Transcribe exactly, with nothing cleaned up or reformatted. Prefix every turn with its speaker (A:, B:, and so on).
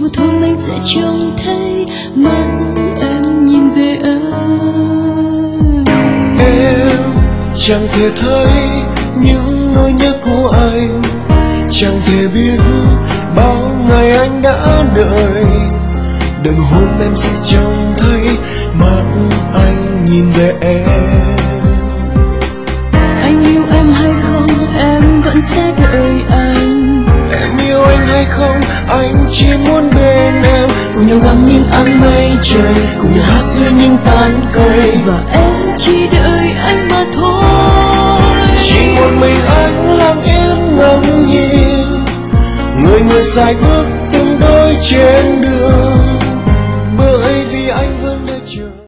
A: một hôm anh sẽ trông thấy mắt em nhìn về anh.
B: Em chẳng thể thấy những nỗi nhớ của anh, chẳng thể biết bao ngày anh đã đợi. Đợi một hôm em sẽ trông thấy mắt anh nhìn về em.
A: Anh yêu em hay không em vẫn sẽ đợi anh.
B: Em yêu anh hay không anh chỉ muốn bên em,
A: cùng nhau ngắm những áng mây trời, cùng nhau hát dưới những tán cây, và em chỉ đợi anh mà thôi.
B: chỉ một mình anh lặng yên ngắm nhìn người người dài bước từng đôi trên đường.